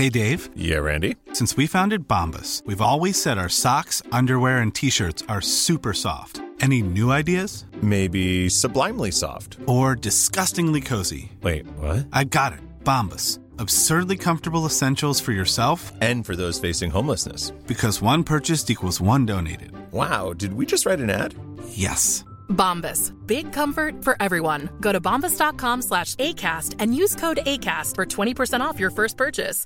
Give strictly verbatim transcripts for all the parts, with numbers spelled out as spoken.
Hey, Dave. Yeah, Randy? Since we founded Bombas, we've always said our socks, underwear, and T-shirts are super soft. Any new ideas? Maybe sublimely soft. Or disgustingly cozy. Wait, what? I got it. Bombas. Absurdly comfortable essentials for yourself and for those facing homelessness. Because one purchased equals one donated. Wow, did we just write an ad? Yes. Bombas. Big comfort for everyone. Go to bombas.com slash ACAST and use code ACAST for twenty percent off your first purchase.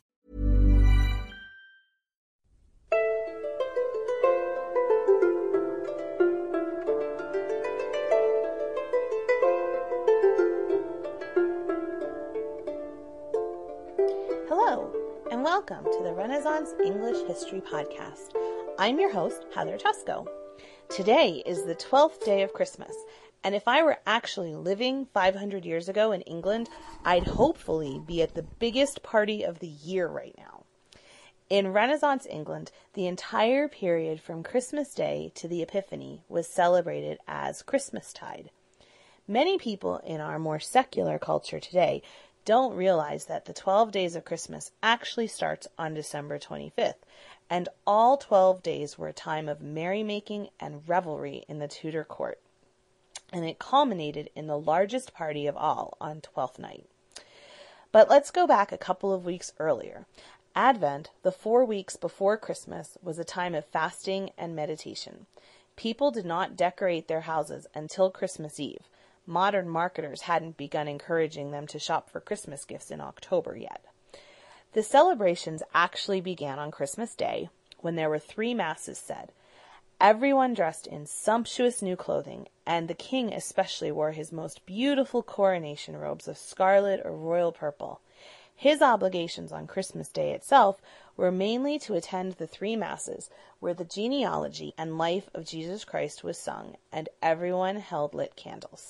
Hello, and welcome to the Renaissance English History Podcast. I'm your host, Heather Tusco. Today is the twelfth day of Christmas, and if I were actually living five hundred years ago in England, I'd hopefully be at the biggest party of the year right now. In Renaissance England, the entire period from Christmas Day to the Epiphany was celebrated as Christmastide. Many people in our more secular culture today don't realize that the twelve days of Christmas actually starts on December twenty-fifth, and all twelve days were a time of merrymaking and revelry in the Tudor court. And it culminated in the largest party of all on Twelfth Night. But let's go back a couple of weeks earlier. Advent, the four weeks before Christmas, was a time of fasting and meditation. People did not decorate their houses until Christmas Eve. Modern marketers hadn't begun encouraging them to shop for Christmas gifts in October yet. The celebrations actually began on Christmas Day, when there were three masses said. Everyone dressed in sumptuous new clothing, and the king especially wore his most beautiful coronation robes of scarlet or royal purple. His obligations on Christmas Day itself were mainly to attend the three masses, where the genealogy and life of Jesus Christ was sung, and everyone held lit candles.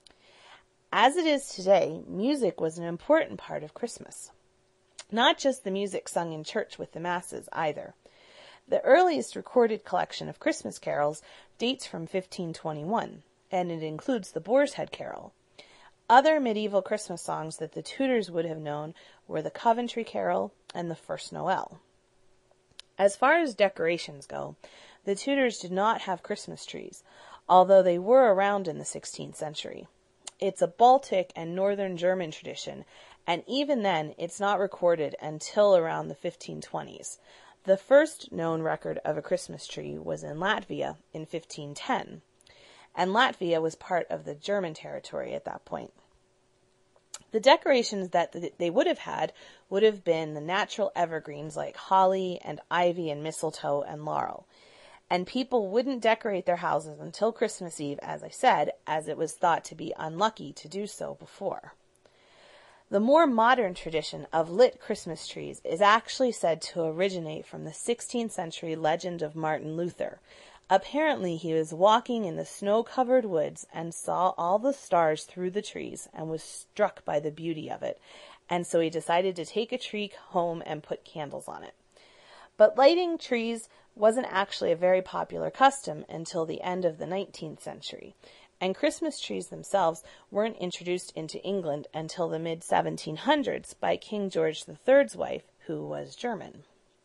As it is today, music was an important part of Christmas. Not just the music sung in church with the masses, either. The earliest recorded collection of Christmas carols dates from fifteen twenty-one, and it includes the Boar's Head Carol. Other medieval Christmas songs that the Tudors would have known were the Coventry Carol and the First Noel. As far as decorations go, the Tudors did not have Christmas trees, although they were around in the sixteenth century. It's a Baltic and northern German tradition, and even then it's not recorded until around the fifteen twenties. The first known record of a Christmas tree was in Latvia in fifteen ten, and Latvia was part of the German territory at that point. The decorations that they would have had would have been the natural evergreens like holly and ivy and mistletoe and laurel. And people wouldn't decorate their houses until Christmas Eve, as I said, as it was thought to be unlucky to do so before. The more modern tradition of lit Christmas trees is actually said to originate from the sixteenth century legend of Martin Luther. Apparently, he was walking in the snow-covered woods and saw all the stars through the trees and was struck by the beauty of it, and so he decided to take a tree home and put candles on it. But lighting trees wasn't actually a very popular custom until the end of the nineteenth century, and Christmas trees themselves weren't introduced into England until the mid seventeen hundreds by King George the Third's wife, who was German.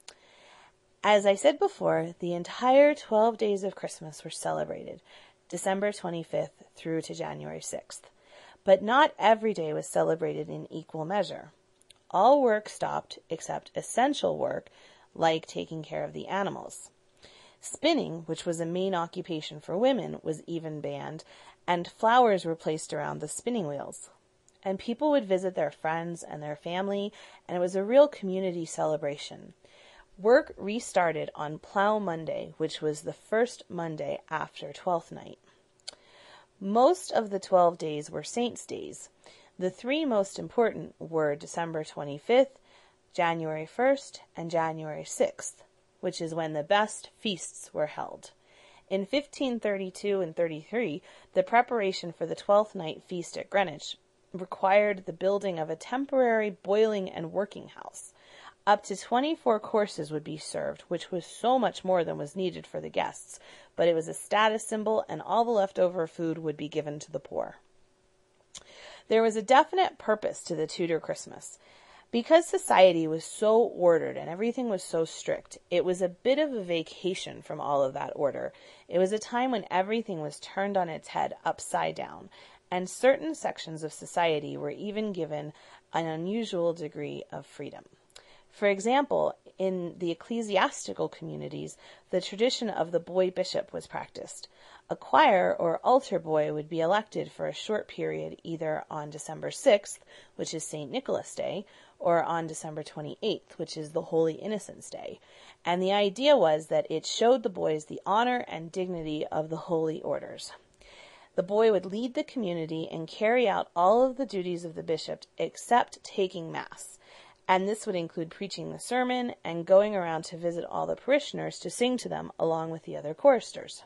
As I said before, the entire twelve days of Christmas were celebrated, December twenty-fifth through to January sixth. But not every day was celebrated in equal measure. All work stopped except essential work, like taking care of the animals. Spinning, which was a main occupation for women, was even banned, and flowers were placed around the spinning wheels. And people would visit their friends and their family, and it was a real community celebration. Work restarted on Plough Monday, which was the first Monday after Twelfth Night. Most of the twelve days were saints' days. The three most important were December twenty-fifth, January first, and January sixth, which is when the best feasts were held. In fifteen thirty-two and thirty-three, the preparation for the Twelfth Night feast at Greenwich required the building of a temporary boiling and working house. Up to twenty-four courses would be served, which was so much more than was needed for the guests, but it was a status symbol, and all the leftover food would be given to the poor. There was a definite purpose to the Tudor Christmas. Because society was so ordered and everything was so strict, it was a bit of a vacation from all of that order. It was a time when everything was turned on its head, upside down, and certain sections of society were even given an unusual degree of freedom. For example, in the ecclesiastical communities, the tradition of the boy bishop was practiced. A choir or altar boy would be elected for a short period either on December sixth, which is Saint Nicholas Day, or on December twenty-eighth, which is the Holy Innocents' Day. And the idea was that it showed the boys the honor and dignity of the holy orders. The boy would lead the community and carry out all of the duties of the bishop except taking Mass. And this would include preaching the sermon and going around to visit all the parishioners to sing to them along with the other choristers.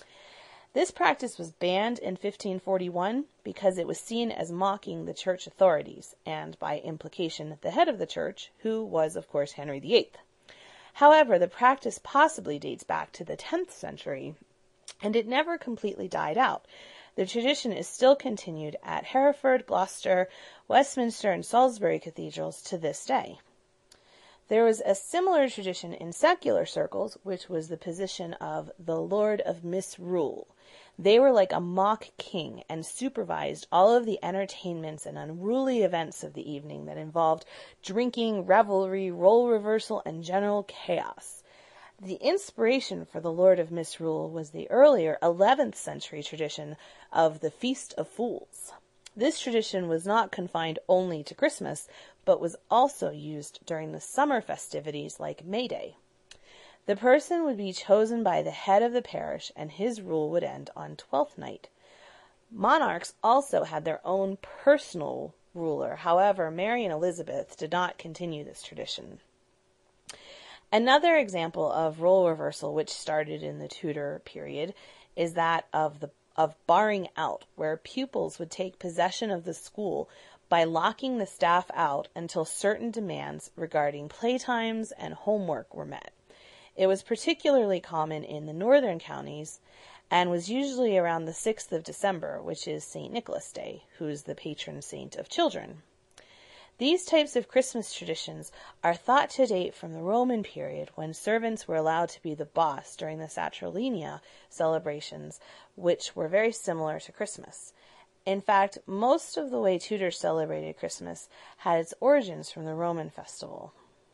This practice was banned in fifteen forty-one because it was seen as mocking the church authorities, and by implication the head of the church, who was, of course, Henry the eighth. However, the practice possibly dates back to the tenth century, and it never completely died out. The tradition is still continued at Hereford, Gloucester, Westminster, and Salisbury cathedrals to this day. There was a similar tradition in secular circles, which was the position of the Lord of Misrule. They were like a mock king and supervised all of the entertainments and unruly events of the evening that involved drinking, revelry, role reversal, and general chaos. The inspiration for the Lord of Misrule was the earlier eleventh century tradition of the Feast of Fools. This tradition was not confined only to Christmas, but was also used during the summer festivities like May Day. The person would be chosen by the head of the parish, and his rule would end on Twelfth Night. Monarchs also had their own personal ruler. However, Mary and Elizabeth did not continue this tradition. Another example of role reversal, which started in the Tudor period, is that of the of barring out, where pupils would take possession of the school by locking the staff out until certain demands regarding playtimes and homework were met. It was particularly common in the northern counties and was usually around the sixth of December, which is Saint Nicholas Day, who is the patron saint of children. These types of Christmas traditions are thought to date from the Roman period, when servants were allowed to be the boss during the Saturnalia celebrations, which were very similar to Christmas. In fact, most of the way Tudors celebrated Christmas had its origins from the Roman festival.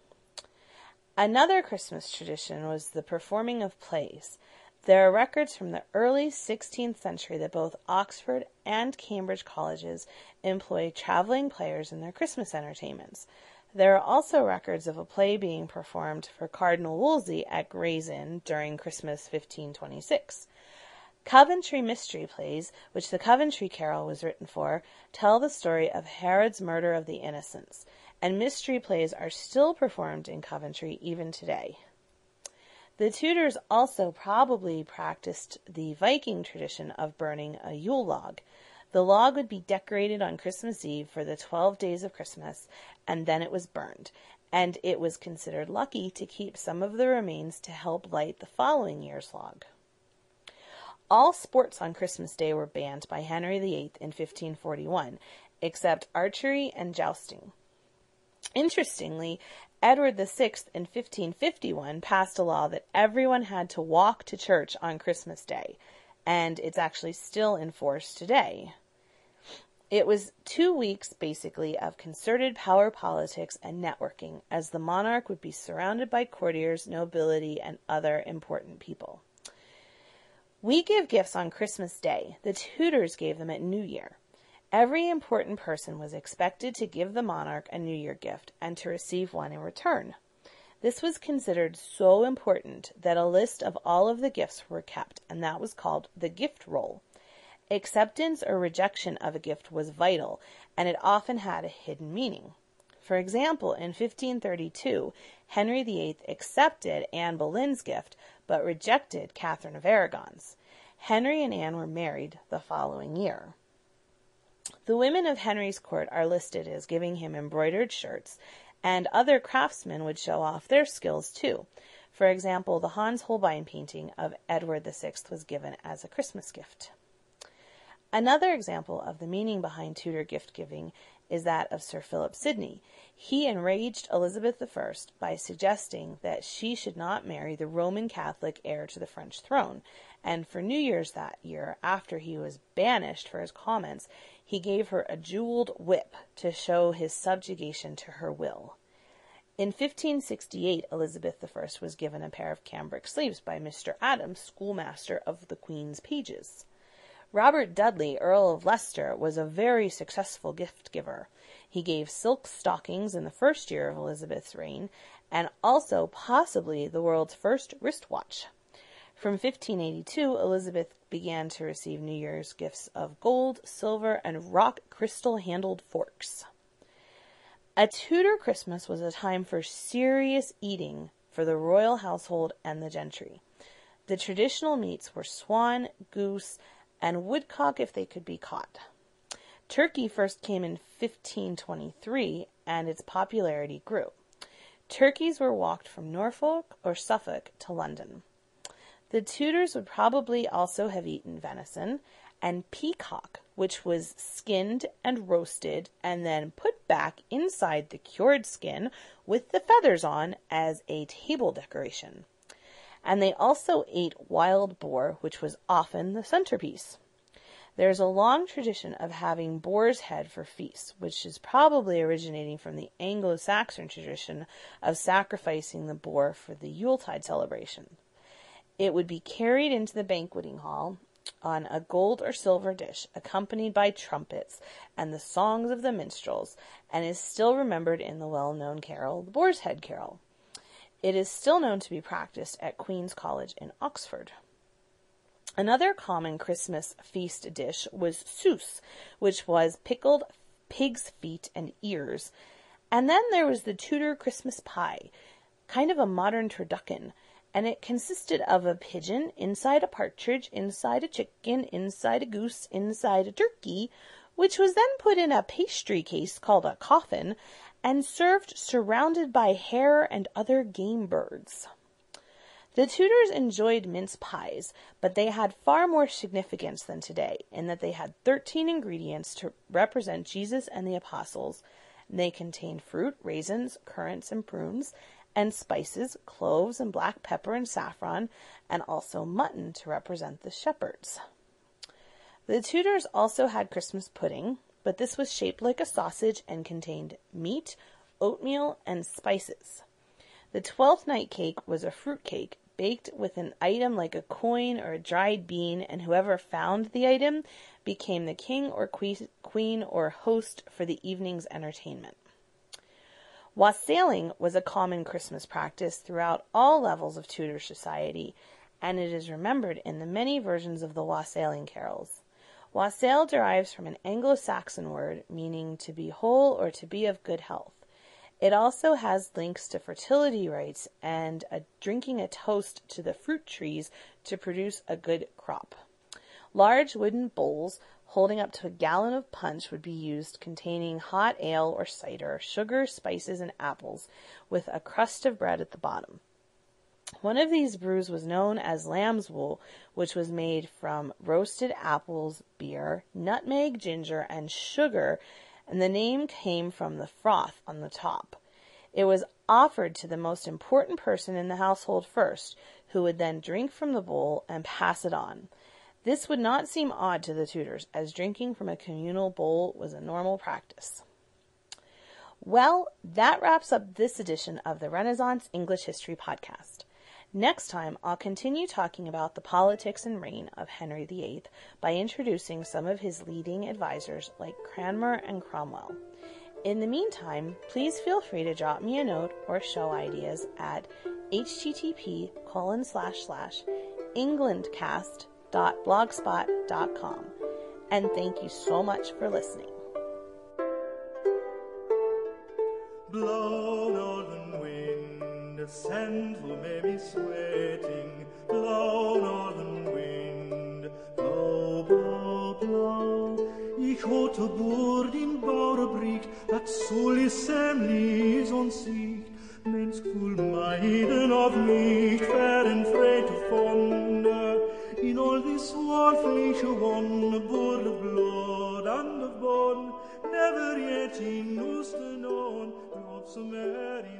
Another Christmas tradition was the performing of plays. There are records from the early sixteenth century that both Oxford and Cambridge colleges employed traveling players in their Christmas entertainments. There are also records of a play being performed for Cardinal Wolsey at Gray's Inn during Christmas fifteen twenty-six. Coventry mystery plays, which the Coventry Carol was written for, tell the story of Herod's murder of the innocents, and mystery plays are still performed in Coventry even today. The Tudors also probably practiced the Viking tradition of burning a Yule log. The log would be decorated on Christmas Eve for the twelve days of Christmas, and then it was burned, and it was considered lucky to keep some of the remains to help light the following year's log. All sports on Christmas Day were banned by Henry the eighth in fifteen forty-one, except archery and jousting. Interestingly, Edward the sixth in fifteen fifty-one passed a law that everyone had to walk to church on Christmas Day, and it's actually still in force today. It was two weeks, basically, of concerted power politics and networking, as the monarch would be surrounded by courtiers, nobility, and other important people. We give gifts on Christmas Day. The Tudors gave them at New Year. Every important person was expected to give the monarch a New Year gift and to receive one in return. This was considered so important that a list of all of the gifts were kept, and that was called the gift roll. Acceptance or rejection of a gift was vital, and it often had a hidden meaning. For example, in fifteen thirty-two, Henry the eighth accepted Anne Boleyn's gift, but rejected Catherine of Aragon's. Henry and Anne were married the following year. The women of Henry's court are listed as giving him embroidered shirts, and other craftsmen would show off their skills too. For example, the Hans Holbein painting of Edward the sixth was given as a Christmas gift. Another example of the meaning behind Tudor gift-giving is that of Sir Philip Sidney. He enraged Elizabeth the First by suggesting that she should not marry the Roman Catholic heir to the French throne, and for New Year's that year, after he was banished for his comments, he gave her a jeweled whip to show his subjugation to her will. In fifteen sixty-eight, Elizabeth the First was given a pair of cambric sleeves by Mister Adams, schoolmaster of the Queen's pages. Robert Dudley, Earl of Leicester, was a very successful gift-giver. He gave silk stockings in the first year of Elizabeth's reign, and also possibly the world's first wristwatch. From fifteen eighty-two, Elizabeth began to receive New Year's gifts of gold, silver, and rock crystal-handled forks. A Tudor Christmas was a time for serious eating for the royal household and the gentry. The traditional meats were swan, goose, and woodcock if they could be caught. Turkey first came in fifteen twenty-three, and its popularity grew. Turkeys were walked from Norfolk or Suffolk to London. The Tudors would probably also have eaten venison and peacock, which was skinned and roasted and then put back inside the cured skin with the feathers on as a table decoration. And they also ate wild boar, which was often the centerpiece. There is a long tradition of having boar's head for feasts, which is probably originating from the Anglo-Saxon tradition of sacrificing the boar for the Yuletide celebration. It would be carried into the banqueting hall on a gold or silver dish, accompanied by trumpets and the songs of the minstrels, and is still remembered in the well-known carol, the Boar's Head Carol. It is still known to be practiced at Queen's College in Oxford. Another common Christmas feast dish was souse, which was pickled pig's feet and ears. And then there was the Tudor Christmas pie, kind of a modern turducken, and it consisted of a pigeon inside a partridge, inside a chicken, inside a goose, inside a turkey, which was then put in a pastry case called a coffin, and served surrounded by hare and other game birds. The Tudors enjoyed mince pies, but they had far more significance than today, in that they had thirteen ingredients to represent Jesus and the apostles. They contained fruit, raisins, currants, and prunes, and spices, cloves and black pepper and saffron, and also mutton to represent the shepherds. The Tudors also had Christmas pudding, but this was shaped like a sausage and contained meat, oatmeal, and spices. The Twelfth Night cake was a fruit cake baked with an item like a coin or a dried bean, and whoever found the item became the king or queen or host for the evening's entertainment. Wassailing was a common Christmas practice throughout all levels of Tudor society, and it is remembered in the many versions of the wassailing carols. Wassail derives from an Anglo-Saxon word meaning to be whole or to be of good health. It also has links to fertility rites and a drinking a toast to the fruit trees to produce a good crop. Large wooden bowls holding up to a gallon of punch would be used, containing hot ale or cider, sugar, spices, and apples, with a crust of bread at the bottom. One of these brews was known as lamb's wool, which was made from roasted apples, beer, nutmeg, ginger, and sugar, and the name came from the froth on the top. It was offered to the most important person in the household first, who would then drink from the bowl and pass it on. This would not seem odd to the Tudors, as drinking from a communal bowl was a normal practice. Well, that wraps up this edition of the Renaissance English History Podcast. Next time, I'll continue talking about the politics and reign of Henry the Eighth by introducing some of his leading advisors like Cranmer and Cromwell. In the meantime, please feel free to drop me a note or show ideas at http colon slash slash englandcast dot blogspot dot com. And thank you so much for listening. Blow, northern wind, ascend who may be sweating. Blow, northern wind, blow, blow, blow. Ich hatte Bord in Bauerbricht, at Solis Semlis on Sicht. Mens cool Maiden of nicht, fern frei to fonder. In all this war fleische one, a board of blood and of bone, never yet sweating, Oosternon, drops of Mary